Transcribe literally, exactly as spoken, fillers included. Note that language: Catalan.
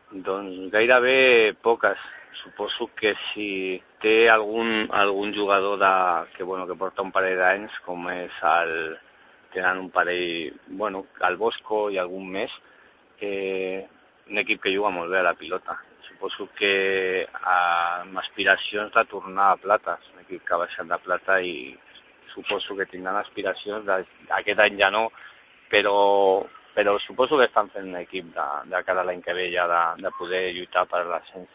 Doncs gairebé poques. Suposo que si té algun, algun jugador de, que, bueno, que porta un parell d'anys, com és el... tenen un parell, bueno, el Bosco i algun més, eh, un equip que juga molt bé a la pilota. Suposo que amb aspiracions de tornar a plata, un equip que ha baixat de plata i suposo que tindran aspiracions, de, aquest any ja no, però, però suposo que estan fent un equip de, de cara a l'any que ve ja de, de poder lluitar per l'ascens.